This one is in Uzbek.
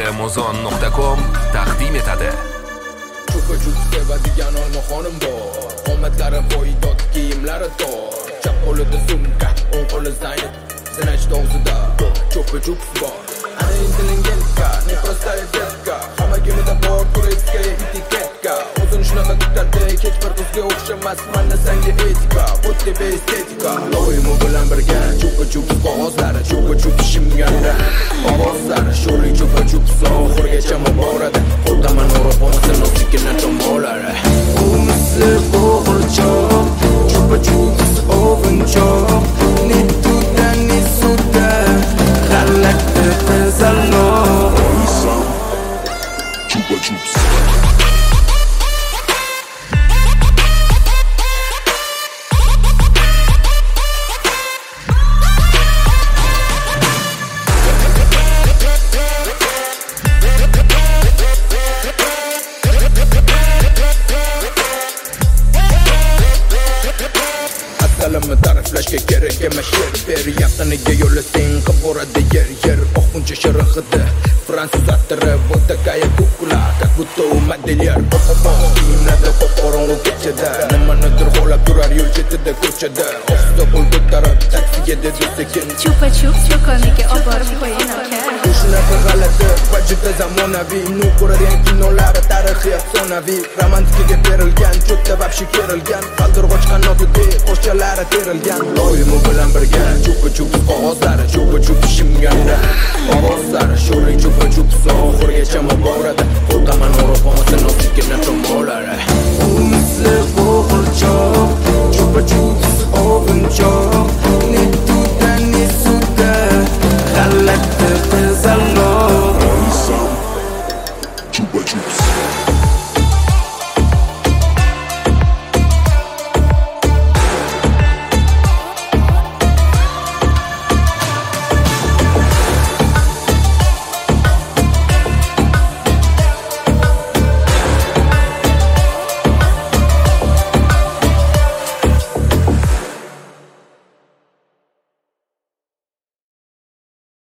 Amazon.com taqdim etadi. Chupa-chup sevadigan olmaxonim bor. Qomatlari poydod, kiyimlari tor. Chap qo'lida sumka, o'ng qo'li zaynab, zinach og'zida chupa-chup bor. Ana intilingenka, ne prostая детка. Hamma kimida bor turistga etiketka. O'zini shunaqa tutadi, hech bir qizga o'xshamas, mana senga etika, bu tebe estetika. Doimo bilan birga chupa-chup qog'ozlari, chupa-chup shimganda ovozlari, sho'rlik chupa-chup oxirigacha boradi. Qo'ldaman o'rab olmasam nosikina tomolari. Umisi qo'g'irchoq, chupa-chup ovunchoq, ne tuda ne suda, g'alati qizaloq. Chupa-chups. Salamni ta'riflashga kerak emas she'r ber, yaqiniga yo'lasang qilib boradi yer oquncha shirixidi fransuz attiri vodkaya kukula как будто u modelyer kiyimlarda qorong'u kechada nimanidir xo'lab turar yo'l chetida ko'chada ohista qo'l ko'tarib taksiga dedi sekin Chupa-chups do'koniga olib borib qo'ying aka. Shunaqa g'alati va juda zamonaviy, nu ko'radigan kinolari tarixiy afsonaviy, romantikaga berilgan, cho'tda vobshe kerilgan, qaldirg'och qanotidek qo'shchalari terilgan. Doimo bilan birga chupa-chup qog'ozlar,